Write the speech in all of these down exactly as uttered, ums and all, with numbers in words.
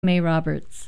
May Roberts.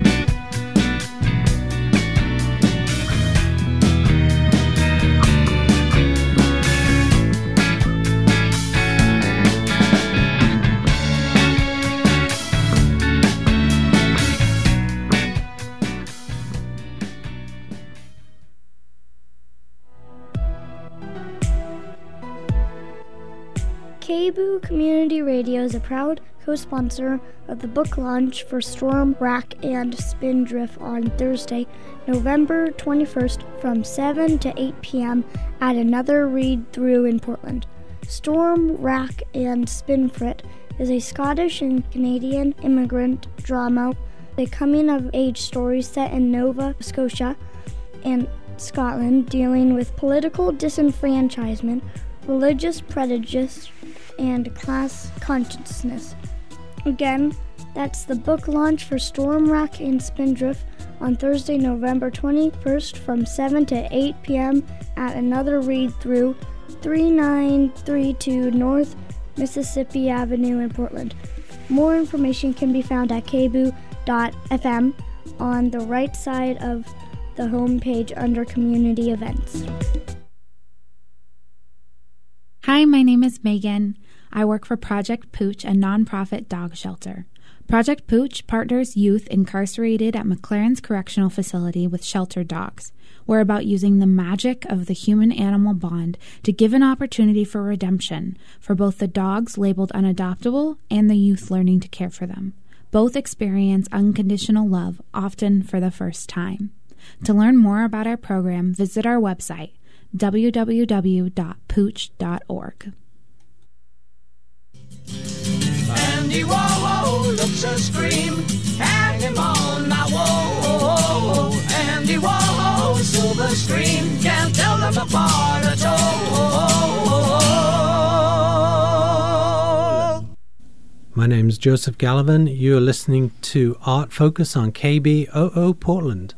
K B O O Community Radio is a proud co-sponsor of the book launch for Storm, Rack, and Spindrift on Thursday, November twenty-first from seven to eight p.m. at Another Read Through in Portland. Storm, Rack, and Spindrift is a Scottish and Canadian immigrant drama, a coming-of-age story set in Nova Scotia and Scotland, dealing with political disenfranchisement, religious prejudice, and class consciousness. Again, that's the book launch for Storm, Rack, and Spindrift on Thursday, November twenty-first from seven to eight p.m. at Another Read Through, thirty-nine thirty-two North Mississippi Avenue in Portland. More information can be found at k b o o dot f m on the right side of the homepage under Community Events. Hi, my name is Megan. I work for Project Pooch, a nonprofit dog shelter. Project Pooch partners youth incarcerated at McLaren's Correctional Facility with sheltered dogs. We're about using the magic of the human-animal bond to give an opportunity for redemption for both the dogs labeled unadoptable and the youth learning to care for them. Both experience unconditional love, often for the first time. To learn more about our program, visit our website, w w w dot pooch dot org. Andy Warhol looks a scream, hang him on my wall. Andy Warhol, silver screen, can't tell them apart at all. My name's Joseph Gallivan. You're listening to Art Focus on K B O O Portland.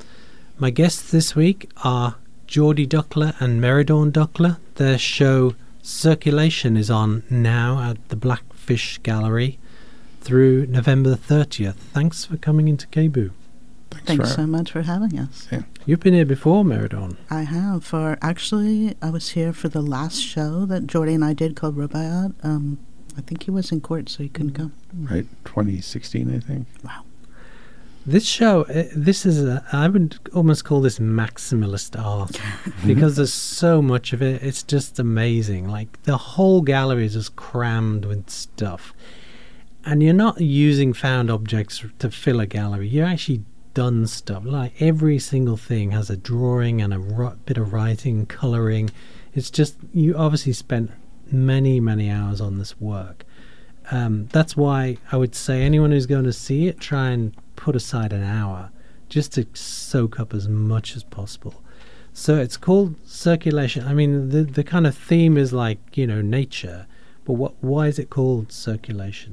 My guests this week are Geordie Duckler and Meridawn Duckler. Their show Circulation is on now at the Blackfish Gallery through November thirtieth. Thanks for coming into K B O O. Thanks, Thanks for, so much for having us. Yeah. You've been here before, Meridawn. I have. For actually, I was here for the last show that Geordie and I did called Rubaiyat. Um, I think he was in court, so he couldn't come. Right, twenty sixteen, I think. Wow. This show, uh, this is, a, I would almost call this maximalist art because there's so much of it. It's just amazing. Like, the whole gallery is just crammed with stuff. And you're not using found objects to fill a gallery. You're actually done stuff. Like, every single thing has a drawing and a ro- bit of writing, colouring. It's just, you obviously spent many, many hours on this work. Um, that's why I would say anyone who's going to see it, try and put aside an hour just to soak up as much as possible. So it's called Circulation. I mean, the the kind of theme is like, you know, nature, but what why is it called Circulation?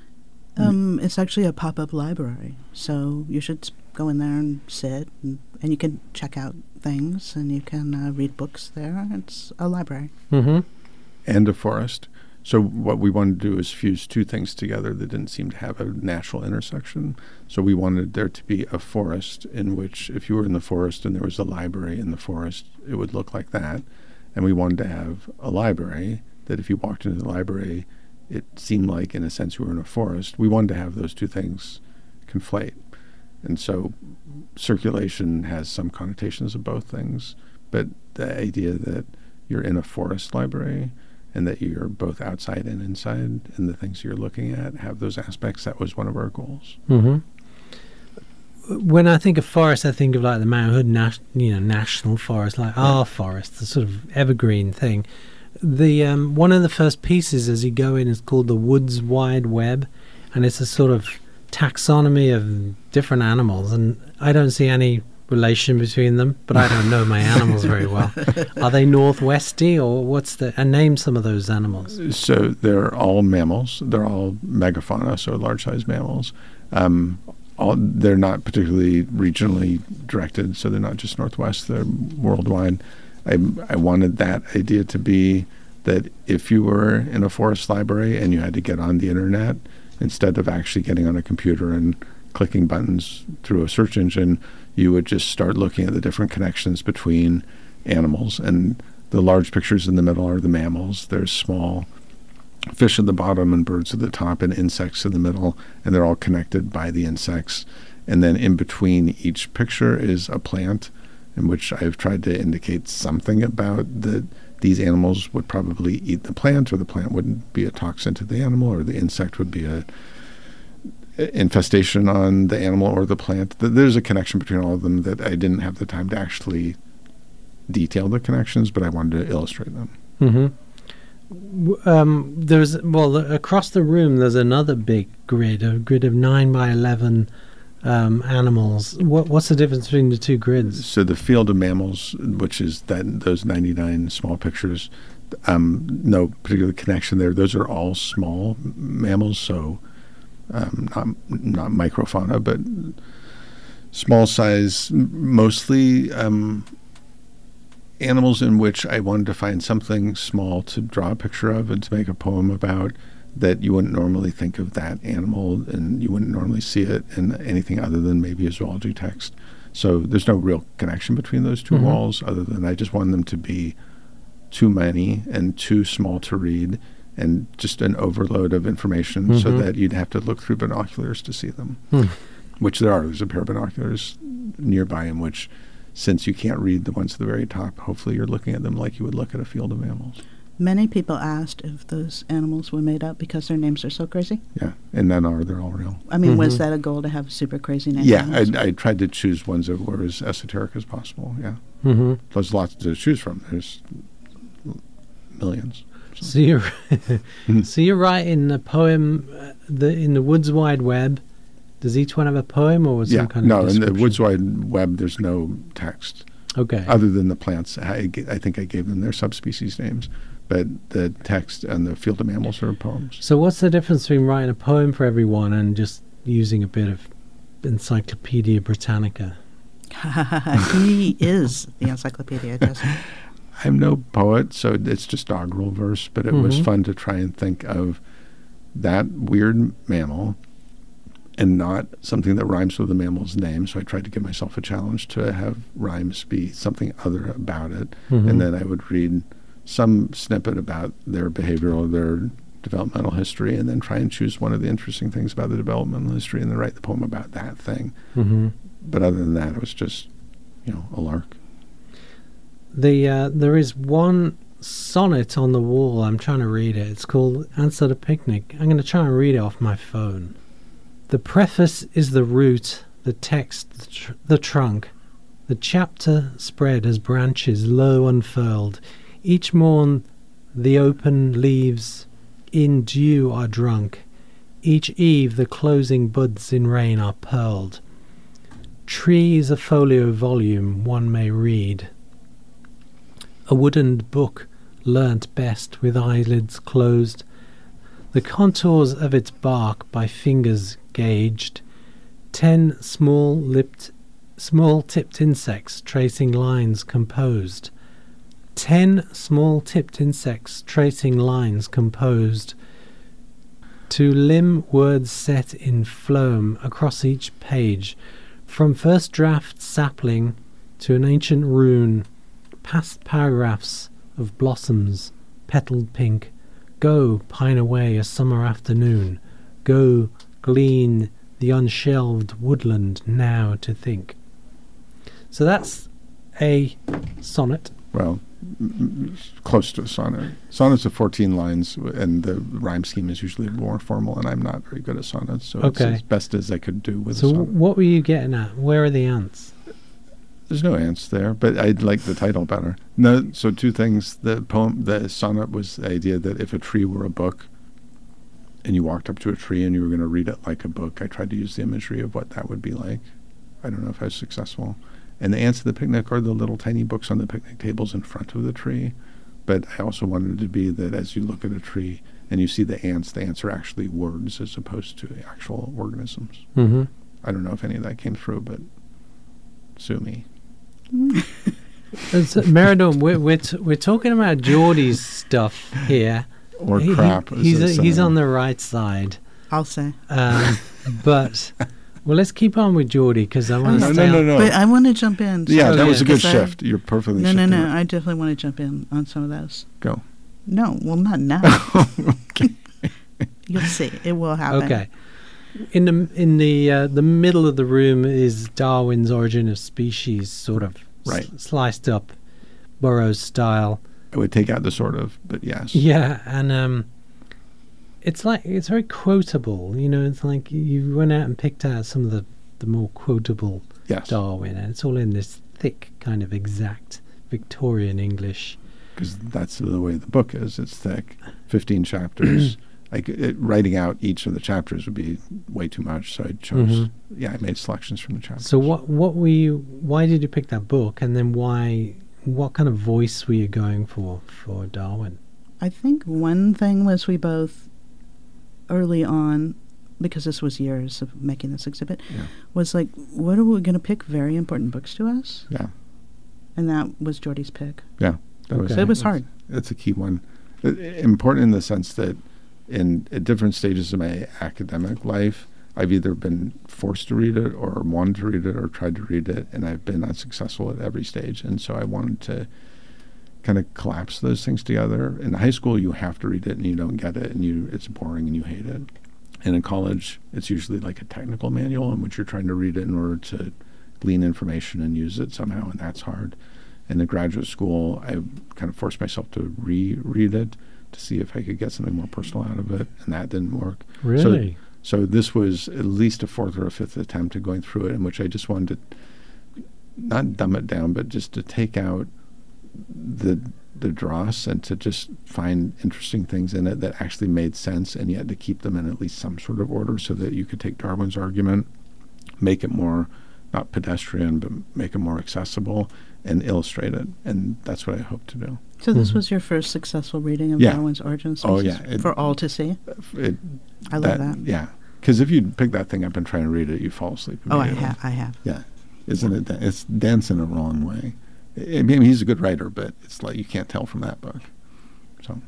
Um, it's actually a pop-up library, so you should go in there and sit, and, and you can check out things, and you can uh, read books there. It's a library. Mm-hmm. And a forest. So what we wanted to do is fuse two things together that didn't seem to have a natural intersection. So we wanted there to be a forest in which if you were in the forest and there was a library in the forest, it would look like that. And we wanted to have a library that if you walked into the library, it seemed like, in a sense, you were in a forest. We wanted to have those two things conflate. And so circulation has some connotations of both things, but the idea that you're in a forest library and that you're both outside and inside, and the things you're looking at have those aspects. That was one of our goals. Mm-hmm. When I think of forest, I think of like the Mount Hood, nas- you know, National Forest, like yeah. our forest, the sort of evergreen thing. The um, one of the first pieces as you go in is called the Woods Wide Web, and it's a sort of taxonomy of different animals, and I don't see any relation between them, but I don't know my animals very well. Are they northwesty, or what's the... And name some of those animals. So they're all mammals. They're all megafauna, so large-sized mammals. Um, all, they're not particularly regionally directed, so they're not just northwest, they're worldwide. I, I wanted that idea to be that if you were in a forest library and you had to get on the internet instead of actually getting on a computer and clicking buttons through a search engine, you would just start looking at the different connections between animals. And the large pictures in the middle are the mammals. There's small fish at the bottom and birds at the top and insects in the middle, and they're all connected by the insects. And then in between each picture is a plant, in which I've tried to indicate something about that these animals would probably eat the plant, or the plant wouldn't be a toxin to the animal, or the insect would be a infestation on the animal or the plant. There's a connection between all of them that I didn't have the time to actually detail the connections, but I wanted to illustrate them. Mm-hmm. Um, there's well across the room. There's another big grid, a grid of nine by eleven um, animals. What, what's the difference between the two grids? So the field of mammals, which is that those ninety-nine small pictures, um, no particular connection there. Those are all small mammals, so um, not not microfauna, but small size, mostly. Um, animals in which I wanted to find something small to draw a picture of and to make a poem about, that you wouldn't normally think of that animal, and you wouldn't normally see it in anything other than maybe a zoology text. So there's no real connection between those two mm-hmm. walls, other than I just wanted them to be too many and too small to read, and just an overload of information mm-hmm. so that you'd have to look through binoculars to see them, mm. which there are. There's a pair of binoculars nearby in which, since you can't read the ones at the very top, hopefully you're looking at them like you would look at a field of mammals. Many people asked if those animals were made up because their names are so crazy. Yeah, and none are. They're all real. I mean, mm-hmm. was that a goal to have super crazy names? Yeah, I, I tried to choose ones that were as esoteric as possible, yeah. Mm-hmm. There's lots to choose from. There's millions. So, so, you're, so you're writing a poem uh, the, in the Woods Wide Web. Does each one have a poem, or was yeah, some kind no, of description? in the Woods Wide Web, there's no text. Okay. Other than the plants. I, I think I gave them their subspecies names, but the text and the field of mammals are poems. So what's the difference between writing a poem for everyone and just using a bit of Encyclopedia Britannica? He is the Encyclopedia, doesn't he? I'm no poet, so it's just doggerel verse, but it mm-hmm. was fun to try and think of that weird mammal and not something that rhymes with the mammal's name. So I tried to give myself a challenge to have rhymes be something other about it. Mm-hmm. And then I would read some snippet about their behavioral, their developmental history, and then try and choose one of the interesting things about the developmental history and then write the poem about that thing. Mm-hmm. But other than that, it was just, you know, a lark. The uh, there is one sonnet on the wall. I'm trying to read it. It's called Answer the Picnic. I'm going to try and read it off my phone. The preface is the root, the text the, tr- the trunk. The chapter spread as branches low unfurled. Each morn the open leaves in dew are drunk. Each eve the closing buds in rain are pearled. Tree is a folio volume one may read. A wooden book learnt best with eyelids closed. The contours of its bark by fingers gauged, ten small lipped, small tipped insects tracing lines composed. Ten small tipped insects tracing lines composed. To limn words set in phloem across each page, from first draft sapling to an ancient rune, past paragraphs of blossoms, petalled pink. Go, pine away a summer afternoon. Go, glean the unshelved woodland now to think. So that's a sonnet. Well, m- close to a sonnet. Sonnets are fourteen lines, and the rhyme scheme is usually more formal, and I'm not very good at sonnets, so it's okay. as best as I could do with so a sonnet. So what were you getting at? Where are the ants? There's no ants there, but I like the title better. No, so two things. The poem, the sonnet was the idea that if a tree were a book, and you walked up to a tree and you were going to read it like a book, I tried to use the imagery of what that would be like. I don't know if I was successful. And the ants at the picnic are the little tiny books on the picnic tables in front of the tree. But I also wanted it to be that as you look at a tree and you see the ants, the ants are actually words as opposed to actual organisms. Mm-hmm. I don't know if any of that came through, but sue me. So, Meridon, we're we're, t- we're talking about Geordie's stuff here. Or he, crap. He, he's a, he's on the right side. I'll say. Um, but, well, let's keep on with Geordie because I want to No, stay no, on- no, no. But I want to jump in. Yeah, Oh, that yeah. was a good Because I- shift. You're perfectly No, no, shifting no. it. I definitely want to jump in on some of those. Go. No, well, not now. Okay. You'll see. It will happen. Okay. In the in the uh, the middle of the room is Darwin's Origin of Species, sort of Right. s- sliced up, Burroughs style. I would take out the sort of, but yes. Yeah, and um, it's like it's very quotable. You know, it's like you went out and picked out some of the the more quotable Yes. Darwin, and it's all in this thick kind of exact Victorian English. Because that's the way the book is. It's thick, fifteen chapters. Like it, writing out each of the chapters would be way too much, so I chose. Mhm. Yeah, I made selections from the chapters. So what what were you? Why did you pick that book? And then why? What kind of voice were you going for for Darwin? I think one thing was we both, early on, because this was years of making this exhibit, Yeah. was like, what are we going to pick very important books to us? Yeah, And that was Geordie's pick. yeah, that was. Okay. It was hard. It's a key one. I- important in the sense that in at different stages of my academic life, I've either been forced to read it or wanted to read it or tried to read it, and I've been unsuccessful at every stage. And so I wanted to kind of collapse those things together. In high school, you have to read it and you don't get it, and you it's boring and you hate it. And in college, it's usually like a technical manual in which you're trying to read it in order to glean information and use it somehow, and that's hard. And in graduate school, I kind of forced myself to reread it to see if I could get something more personal out of it, and that didn't work. Really? So this was at least a fourth or a fifth attempt at going through it, in which I just wanted to not dumb it down, but just to take out the the dross and to just find interesting things in it that actually made sense, and yet to keep them in at least some sort of order so that you could take Darwin's argument, make it more not pedestrian, but make it more accessible and illustrate it. And that's what I hope to do. So this Mhm. was your first successful reading of Yeah. Darwin's Origin of Oh, Species yeah. It- for all to see? It, I love that. Yeah. Because if you pick that thing up and try and read it, you fall asleep Oh, I immediately. have. I have. Yeah. Isn't it? da- It's dense in a wrong way. I I mean, he's a good writer, but it's like you can't tell from that book. So,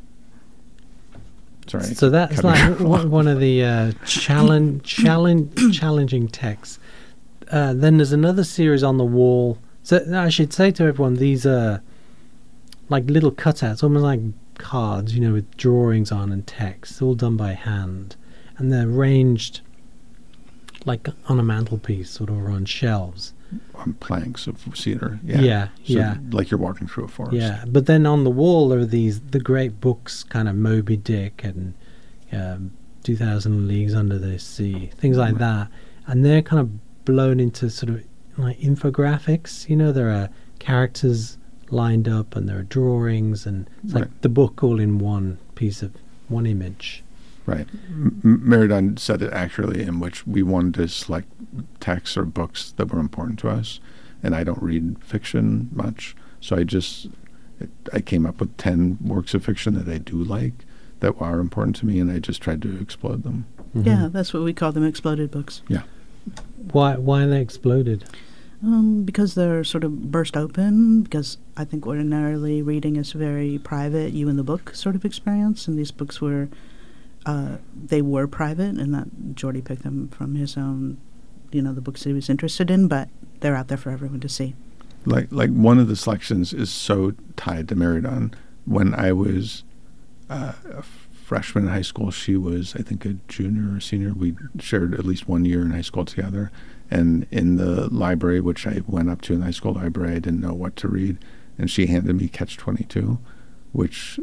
sorry. So that's Cutting like you off. one, one of the uh, challenge, challenge, challenging texts. Uh, then there's another series on the wall. So I should say to everyone, these are like little cutouts, almost like cards, you know, with drawings on and text, all done by hand, and they're arranged like on a mantelpiece, sort of, or on shelves. On planks of cedar. Yeah. Yeah, So yeah. Like you're walking through a forest. Yeah, but then on the wall are these the great books, kind of Moby Dick and um, two thousand Leagues Under the Sea, things like Right. that, and they're kind of blown into sort of like infographics. You know, there are characters lined up, and there are drawings, and it's like Right. the book all in one piece of one image. Right. M- M- Merridon said it accurately, in which we wanted to select texts or books that were important to us. And I don't read fiction much, so I just it, I came up with ten works of fiction that I do like that are important to me, and I just tried to explode them. Mhm. Yeah, that's what we call them, exploded books. Why? Why they exploded? Um, because they're sort of burst open, because I think ordinarily reading is very private, you and the book sort of experience, and these books were, uh, they were private, and that Geordie picked them from his own, you know, the books that he was interested in, but they're out there for everyone to see. Like like one of the selections is so tied to Merridon. When I was uh, a freshman in high school, she was, I think, a junior or senior. We shared at least one year in high school together. And in the library, which I went up to in the high school library, I didn't know what to read. And she handed me Catch twenty-two, which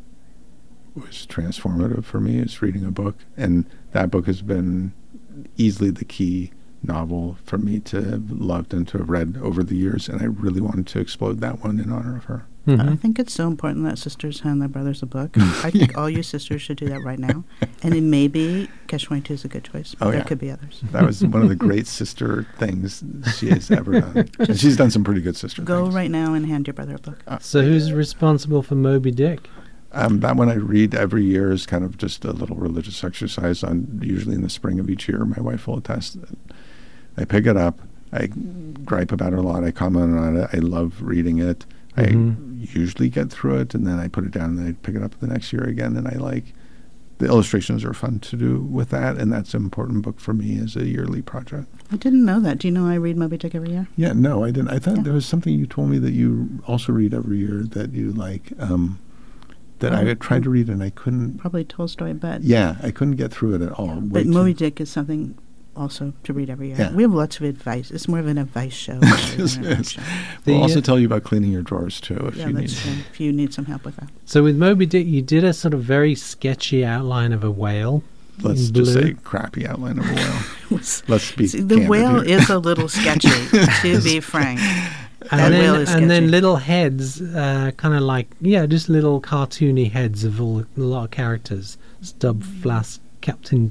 was transformative for me, is reading a book. And that book has been easily the key novel for me to have loved and to have read over the years. And I really wanted to explode that one in honor of her. Mhm. I think it's so important that sisters hand their brothers a book. I think all you sisters should do that right now. And it may be Catch twenty-two is a good choice, but Oh, there yeah. could be others. That was one of the great sister things she has ever done. And she's done some pretty good sister Go things. right now and hand your brother a book. So who's responsible for Moby Dick? Um, that one I read every year is kind of just a little religious exercise. On usually in the spring of each year, my wife will attest. I pick it up. I gripe about it a lot. I comment on it. I love reading it. Mhm. I usually get through it, and then I put it down, and I pick it up the next year again, and I like the illustrations are fun to do with that, and that's an important book for me as a yearly project. I didn't know that. Do you know I read Moby Dick every year? Yeah, no, I didn't. I thought Yeah. there was something you told me that you also read every year that you like, um, that I Oh. had tried to read and I couldn't. Probably Tolstoy, but Yeah, I couldn't get through it at all. Way but too- Moby Dick is something also to read every year. Yeah. We have lots of advice. It's more of an advice show. rather than Yes, an yes. advice show. We'll The, also uh, tell you about cleaning your drawers too if Yeah, you need. that's true. If you need some help with that. So with Moby Dick, you did a sort of very sketchy outline of a whale. Let's in just blue. say crappy outline of a whale. Let's be See, the candid whale here. is a little sketchy, to be frank. That and whale then, is and then sketchy. little heads, uh, kind of like, yeah, just little cartoony heads of all, a lot of characters. Stub, Flask, Captain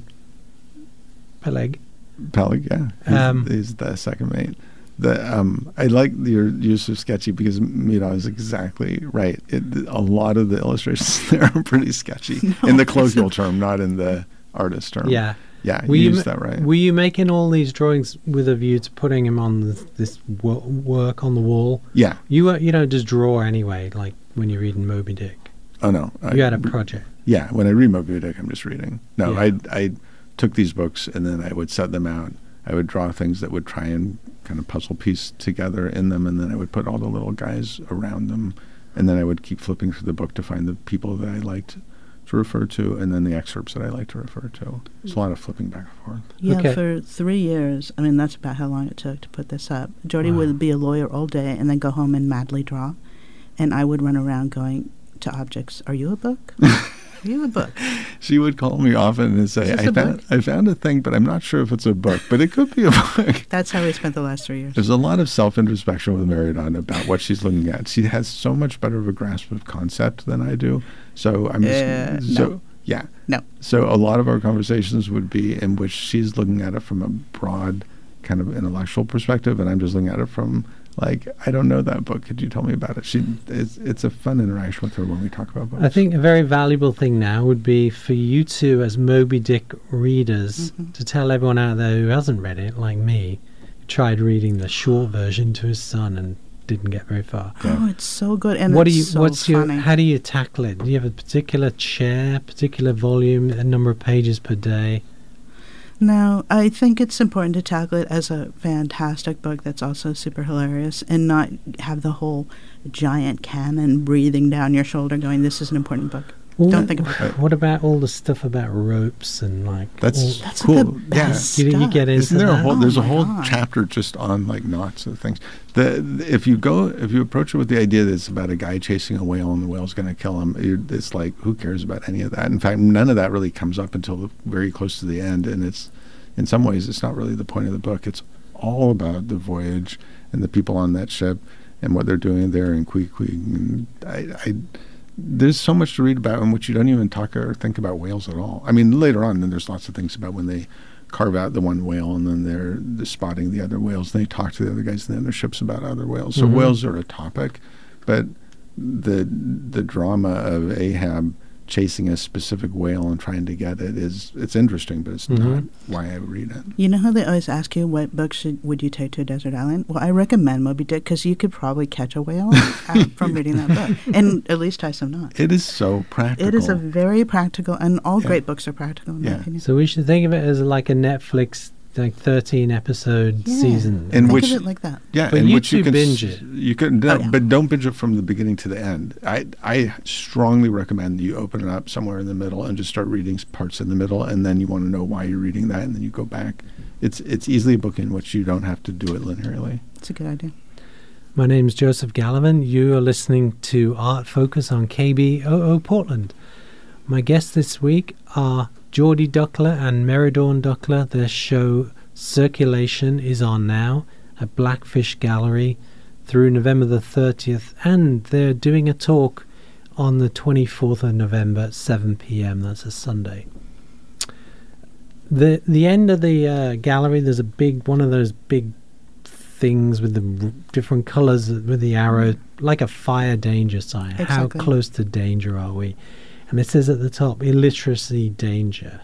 Peleg. Peleg, yeah, he's, Um, he's the second mate. The um, I like your use of sketchy because Mira is exactly right. It, a lot of the illustrations there are pretty sketchy No, in the it's colloquial not. term, not in the artist term. Yeah. yeah, Were you you, used ma- that right. were you making all these drawings with a view to putting them on this, this wo- work on the wall? yeah. You uh, you don't just draw anyway, like when you're reading Moby Dick. Oh no. You I- had a project. Yeah, when I read Moby Dick, I'm just reading. No, Yeah. I I took these books and then I would set them out. I would draw things that would try and kind of puzzle piece together in them, and then I would put all the little guys around them, and then I would keep flipping through the book to find the people that I liked to refer to, and then the excerpts that I like to refer to. It's a lot of flipping back and forth. Yeah, Okay. for three years, I mean, that's about how long it took to put this up. Jody Wow. would be a lawyer all day and then go home and madly draw. And I would run around going to objects, are you a book? Are you a book? She would call me often and say, Is this "I a found book?" I found a thing, but I'm not sure if it's a book, but it could be a book." That's how we spent the last three years. There's a lot of self-introspection with Meridon about what she's looking at. She has so much better of a grasp of concept than I do. So I'm just Uh, so no. yeah. No. So a lot of our conversations would be in which she's looking at it from a broad kind of intellectual perspective, and I'm just looking at it from like, I don't know that book. Could you tell me about it? She it's it's a fun interaction with her when we talk about books. I think a very valuable thing now would be for you two, as Moby Dick readers, Mhm. to tell everyone out there who hasn't read it, like me, who tried reading the short version to his son and didn't get very far. Yeah. Oh, it's so good. And what it's do you? so what's funny. your? How do you tackle it? Do you have a particular chair, particular volume, a number of pages per day? No, I think it's important to tackle it as a fantastic book that's also super hilarious and not have the whole giant canon breathing down your shoulder going, this is an important book. Well, Don't what- think about it. What about all the stuff about ropes and like? That's all- That's cool. the Yeah. best You- you stuff. get into Isn't there a that? whole? Oh There's a my whole God. chapter just on like knots and things. The, the if you go if you approach it with the idea that it's about a guy chasing a whale and the whale's going to kill him, you it's like who cares about any of that? In fact, none of that really comes up until very close to the end, and it's in some ways it's not really the point of the book. It's all about the voyage and the people on that ship and what they're doing there in Queequeg. And I, I there's so much to read about in which you don't even talk or think about whales at all. I mean, later on, then there's lots of things about when they carve out the one whale and then they're, they're spotting the other whales. And they talk to the other guys in the other ships about other whales. So Mhm. whales are a topic, but the the drama of Ahab chasing a specific whale and trying to get it is it's interesting, but it's not Mhm. why I read it. You know how they always ask you what book should would you take to a desert island? Well, I recommend Moby Dick because you could probably catch a whale uh, from reading that book, and at least tie some knots. It is so practical. It is a very practical, and all Yeah. great books are practical in my Yeah. opinion. So we should think of it as like a Netflix, like thirteen episode Yeah. season. In Think which- of it like that. Yeah, But in you which you two can binge s- it. You could, no, Oh, yeah. but don't binge it from the beginning to the end. I I strongly recommend that you open it up somewhere in the middle and just start reading s- parts in the middle, and then you want to know why you're reading that, and then you go back. It's it's easily a book in which you don't have to do it linearly. It's a good idea. My name's Joseph Gallivan. You are listening to Art Focus on K B O O Portland. My guests this week are Geordie Duckler and Meridorn Duckler. Their show Circulation is on now at Blackfish Gallery through November the thirtieth, and they're doing a talk on the twenty-fourth of November at seven p.m. That's a Sunday. The the end of the uh, gallery, there's a big one of those big things with the r- different colors with the arrow, like a fire danger sign. How Exactly. close to danger are we? And it says at the top, illiteracy danger.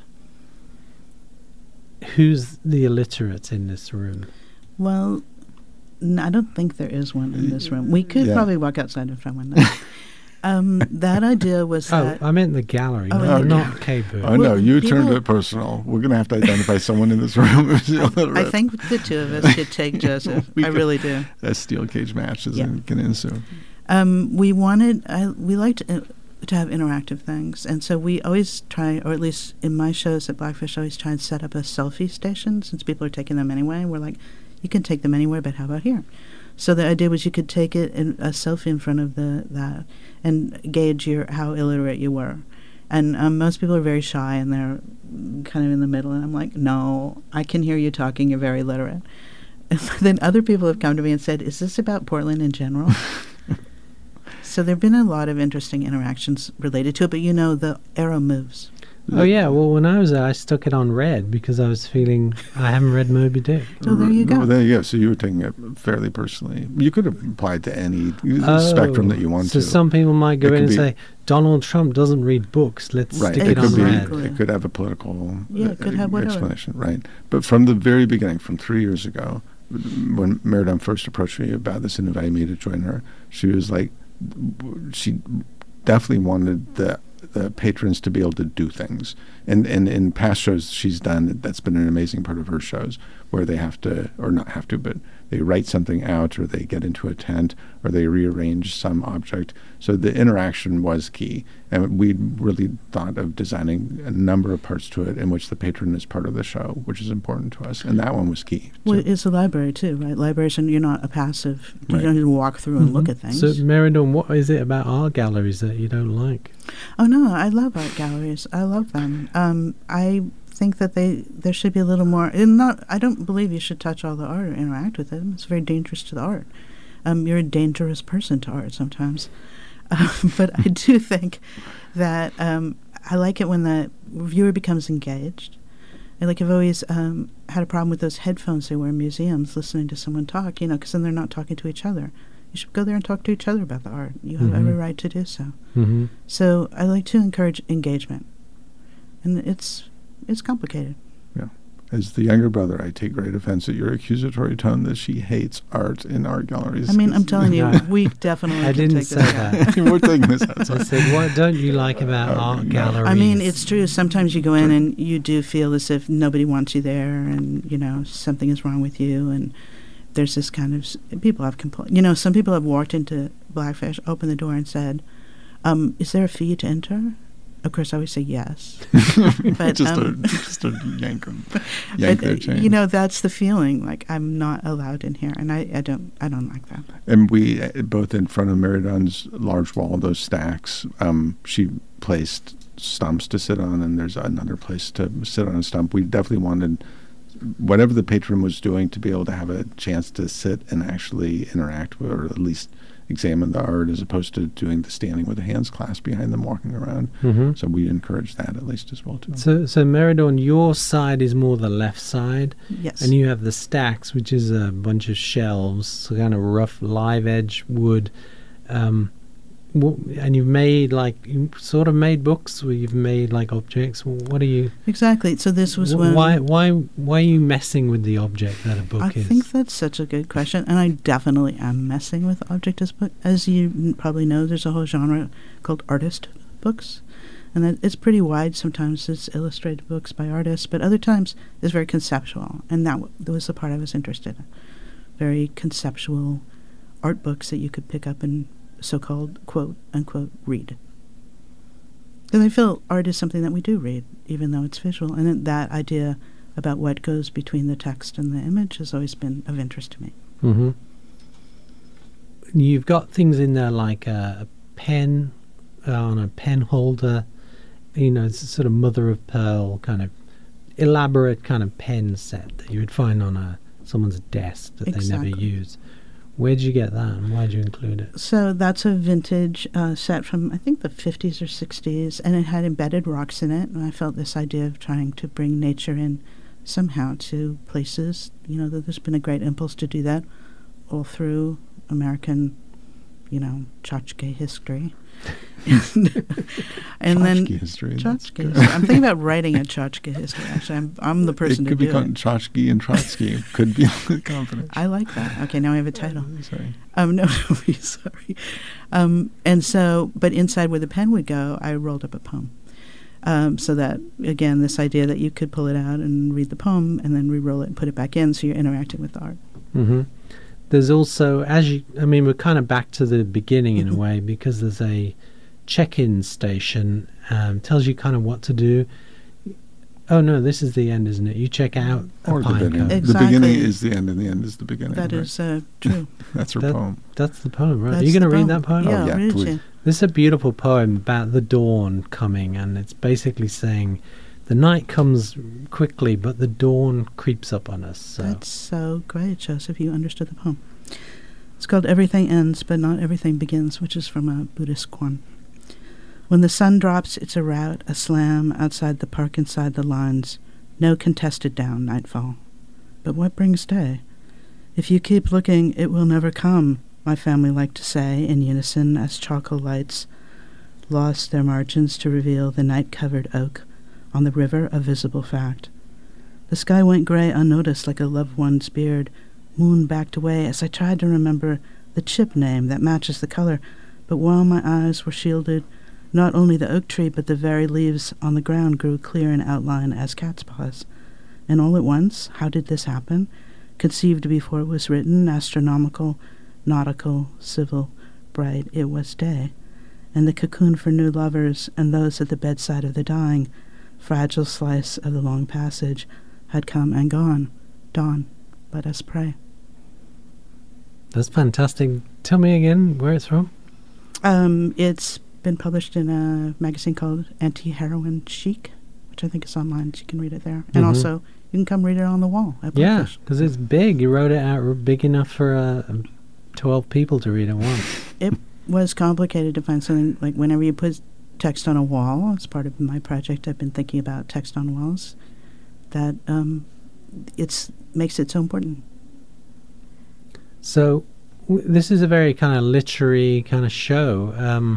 Who's the illiterate in this room? Well, n- I don't think there is one in this room. We could Yeah. probably walk outside and find one. Though. Um, that idea was Oh, that I meant the gallery, Oh, no, the not Kate Booth. I know, Well, you people- turned it personal. We're going to have to identify someone in this room who's illiterate. I think the two of us should take Joseph. We I could- really do. A steel cage match is Yeah. going to ensue. Um, we wanted, I, we liked uh, to have interactive things, and so we always try, or at least in my shows at Blackfish, I always try and set up a selfie station since people are taking them anyway. We're like, you can take them anywhere, but how about here? So the idea was you could take it in a selfie in front of the that and gauge your how illiterate you were. And um, most people are very shy and they're kind of in the middle. And I'm like, no, I can hear you talking. You're very literate. And then other people have come to me and said, is this about Portland in general? So there have been a lot of interesting interactions related to it. But, you know, the arrow moves. Oh, yeah. Well, when I was there, I stuck it on red because I was feeling I haven't read Moby Dick. So there you go. Well, there you go. So you were taking it fairly personally. You could have applied to any Oh, spectrum that you want so to. some people might go It in could and be- say, Donald Trump doesn't read books. Let's Right. stick It it, on could be. red. Exactly. It could have a political Yeah, it could uh, have whatever. explanation. Right. But from the very beginning, from three years ago, when Meridon first approached me about this and invited me to join her, she was like, she definitely wanted the the patrons to be able to do things. And, and in past shows she's done, that's been an amazing part of her shows, where they have to, or not have to, but they write something out, or they get into a tent, or they rearrange some object. So the interaction was key. And we really thought of designing a number of parts to it in which the patron is part of the show, which is important to us. And that one was key. Well, too. it's a library, too, right? Libraries, and you're not a passive. You Right. don't even walk through and look Mhm. at things. So, Meridon, what is it about art galleries that you don't like? Oh no, I love art galleries. I love them. Um, I think that they there should be a little more. And not, I don't believe you should touch all the art or interact with it. It's very dangerous to the art. Um, you're a dangerous person to art sometimes. Um, but I do think that um, I like it when the viewer becomes engaged. And like I've always um, had a problem with those headphones they wear in museums, listening to someone talk. You know, because then they're not talking to each other. You should go there and talk to each other about the art. You have Mhm. every right to do so. Mm-hmm. So I like to encourage engagement, and it's it's complicated. As the younger brother, I take great offense at your accusatory tone that she hates art in art galleries. I mean, I'm telling you, No. we definitely. I can didn't take say this out. that. We're taking this I outside. said, what don't you like about Oh, art no. galleries? I mean, it's true. Sometimes you go in and you do feel as if nobody wants you there, and you know something is wrong with you, and there's this kind of s- people have compl- You know, some people have walked into Blackfish, opened the door, and said, um, "Is there a fee to enter?" Of course, I always say yes. But, just, um, a, just a yank 'em. Yank But, their uh, chain. you know, that's the feeling. Like I'm not allowed in here, and I, I don't I don't like that. And we, uh, both in front of Meridon's large wall, those stacks, um, she placed stumps to sit on, and there's another place to sit on a stump. We definitely wanted whatever the patron was doing to be able to have a chance to sit and actually interact with, or at least examine the art, as opposed to doing the standing with the hands clasped behind them walking around. Mhm. So we encourage that at least as well too. So, so Meridon, your side is more the left side, Yes. and you have the stacks, which is a bunch of shelves, so kind of rough, live edge wood. Um, wh- and you've made like you sort of made books, where you've made like objects. What are you? Exactly. So this was wh- when why why why are you messing with the object that a book I is? think that's such a good question, and I definitely am messing with object as book. As you n- probably know, there's a whole genre called artist books, and that it's pretty wide. Sometimes it's illustrated books by artists, but other times it's very conceptual, and that, w- that was the part I was interested in. Very conceptual art books that you could pick up and so-called quote unquote read. Because I feel art is something that we do read, even though it's visual, and then that idea about what goes between the text and the image has always been of interest to me. Mm-hmm. You've got things in there like a, a pen uh, on a pen holder, you know, it's a sort of mother of pearl kind of elaborate kind of pen set that you would find on a someone's desk that they never Exactly. use. Where did you get that, and why did you include it? So that's a vintage uh, set from, I think, the fifties or sixties, and it had embedded rocks in it, and I felt this idea of trying to bring nature in somehow to places. You know, that there's been a great impulse to do that all through American you know, tchotchke history. and and then Tchotchke history. that's tchotchke good. history. I'm thinking about writing a tchotchke history. Actually, I'm I'm the person It to could be do called it. Tchotchke and Trotsky. It could be confidential. I like that. Okay, now we have a title. Sorry. Um, no, sorry. Um, and so, but inside where the pen would go, I rolled up a poem. Um, so that, again, this idea that you could pull it out and read the poem and then re-roll it and put it back in, so you're interacting with the art. Mm-hmm. There's also, as you, I mean, we're kind of back to the beginning in Mhm. a way, because there's a check-in station, um, tells you kind of what to do. Oh no, this is the end, isn't it? You check out a Or the pine beginning. cone. Exactly. The beginning is the end, and the end is the beginning. That right? is uh, true. That's her that- poem. That's the poem, right? Are That's you going to the read poem. that poem? Yeah, Oh, yeah, I'll read it to please. you. This is a beautiful poem about the dawn coming, and it's basically saying the night comes quickly, but the dawn creeps up on us. So. That's so great, Joseph. You understood the poem. It's called Everything Ends, But Not Everything Begins, which is from a Buddhist koan. When the sun drops, it's a rout, a slam outside the park inside the lines. No contested down, nightfall. But what brings day? If you keep looking, it will never come, my family liked to say in unison as charcoal lights lost their margins to reveal the night-covered oak on the river of visible fact. The sky went gray unnoticed like a loved one's beard. Moon backed away as I tried to remember the chip name that matches the color, but while my eyes were shielded, not only the oak tree but the very leaves on the ground grew clear in outline as cat's paws. And all at once, how did this happen? Conceived before it was written, astronomical, nautical, civil, bright, it was day. And the cocoon for new lovers and those at the bedside of the dying, fragile slice of the long passage, had come and gone. Dawn, let us pray. That's fantastic. Tell me again where it's from. Um, it's been published in a magazine called Anti-Heroin Chic, which I think is online. You can read it there. And Mhm. also, you can come read it on the wall at Yeah, Blackfish. because it's big. You wrote it out r- big enough for uh, twelve people to read at once. It was complicated to find something, like whenever you put text on a wall, as part of my project, I've been thinking about text on walls, that um, it's makes it so important. So w- this is a very kind of literary kind of show. Um,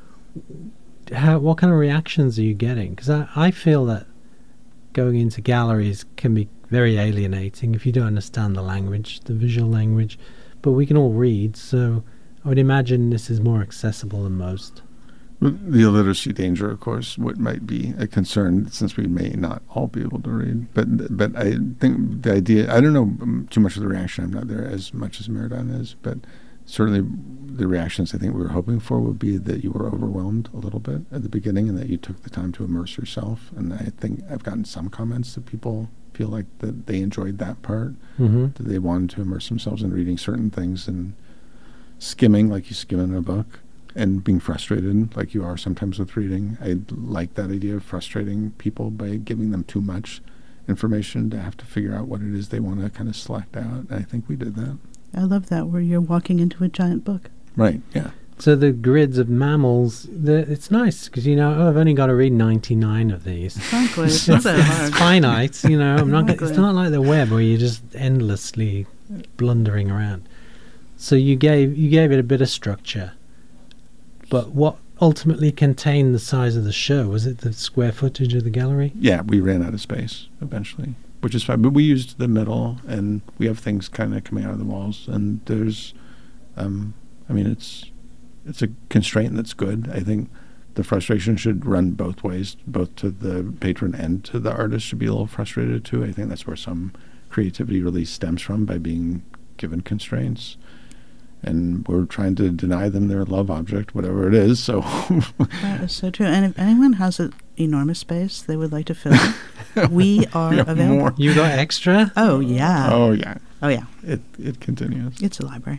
how, what kind of reactions are you getting? Because I, I feel that going into galleries can be very alienating if you don't understand the language, the visual language. But we can all read, so I would imagine this is more accessible than most. Well, the illiteracy danger, of course, what might be a concern, since we may not all be able to read. But but I think the idea, I don't know um, too much of the reaction. I'm not there as much as Meridan is, but certainly the reactions I think we were hoping for would be that you were overwhelmed a little bit at the beginning and that you took the time to immerse yourself. And I think I've gotten some comments that people feel like that they enjoyed that part, Mm-hmm. that they wanted to immerse themselves in reading certain things and skimming like you skim in a book, and being frustrated like you are sometimes with reading. I like that idea of frustrating people by giving them too much information to have to figure out what it is they want to kind of select out. And I think we did that. I love that, where you're walking into a giant book. Right, yeah. So the grids of mammals, the, it's nice because, you know, oh, I've only got to read ninety-nine of these. Frankly, it's not that It's hard. finite, you know. I'm not. Gonna, it's Exactly. not like the web where you're just endlessly blundering around. So you gave you gave it a bit of structure, but what ultimately contained the size of the show? Was it the square footage of the gallery? Yeah, we ran out of space eventually, which is fine. But we used the middle, and we have things kind of coming out of the walls. And there's, um, I mean, it's it's a constraint that's good. I think the frustration should run both ways, both to the patron and to the artist should be a little frustrated too. I think that's where some creativity really stems from, by being given constraints. And we're trying to deny them their love object, whatever it is. So That is so true. And if anyone has an enormous space they would like to fill, we are Yeah, available. more. You got extra? Oh, yeah. Oh yeah, Oh, yeah. it it continues. It's a library.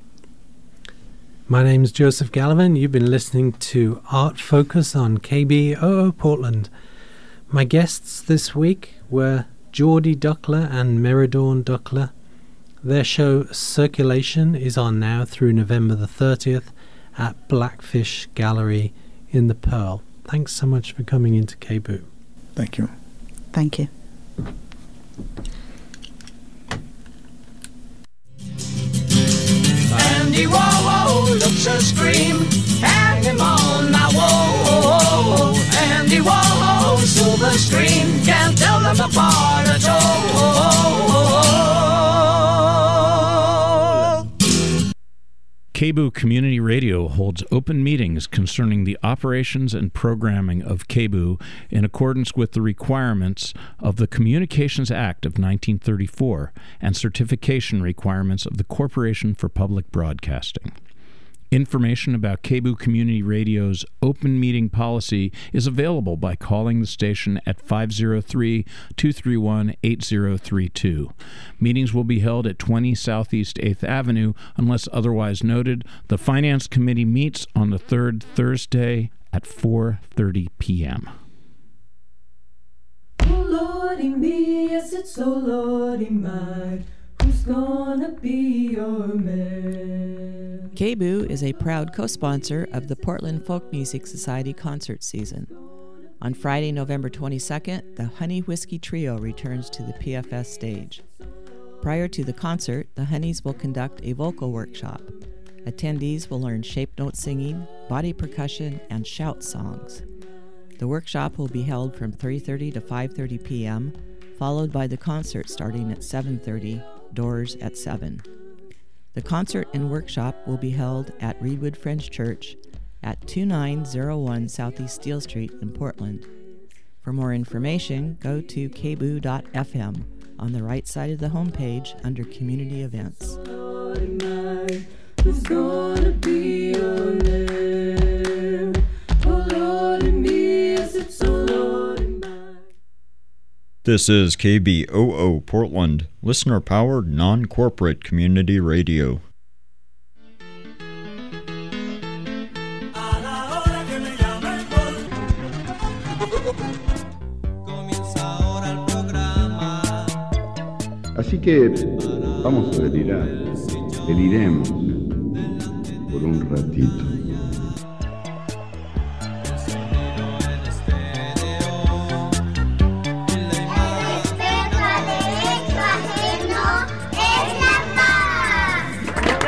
My name's Joseph Gallivan. You've been listening to Art Focus on K B O O Portland. My guests this week were Geordie Duckler and Meridawn Duckler. Their show Circulation is on now through November the thirtieth at Blackfish Gallery in the Pearl. Thanks so much for coming into K B O O. Thank you. Thank you. Andy Warhol looks looks a scream. Hang him on now, whoa, Andy Warhol, Silver Scream, can't tell them apart at all. K B O O Community Radio holds open meetings concerning the operations and programming of K B O O in accordance with the requirements of the Communications Act of nineteen thirty-four and certification requirements of the Corporation for Public Broadcasting. Information about K B O O Community Radio's open meeting policy is available by calling the station at five oh three, two three one, eight oh three two. Meetings will be held at twenty Southeast eighth Avenue unless otherwise noted. The Finance Committee meets on the third Thursday at four thirty p.m. Oh, Lordy me, yes, it's so Lordy my. Who's gonna be your man? K B O O is a proud co-sponsor of the Portland Folk Music Society concert season. On Friday, November twenty-second, the Honey Whiskey Trio returns to the P F S stage. Prior to the concert, the Honeys will conduct a vocal workshop. Attendees will learn shape note singing, body percussion, and shout songs. The workshop will be held from three thirty to five thirty p.m., followed by the concert starting at seven thirty, doors at seven. The concert and workshop will be held at Reedwood Friends Church at two nine oh one Southeast Steel Street in Portland. For more information, go to k b o o dot f m on the right side of the homepage under Community Events. Lordy my, who's gonna be your man? Oh, Lordy me, yes, it's so Lordy my. This is K B O O Portland, listener-powered, non-corporate community radio. Así que vamos a delirar, deliremos por un ratito.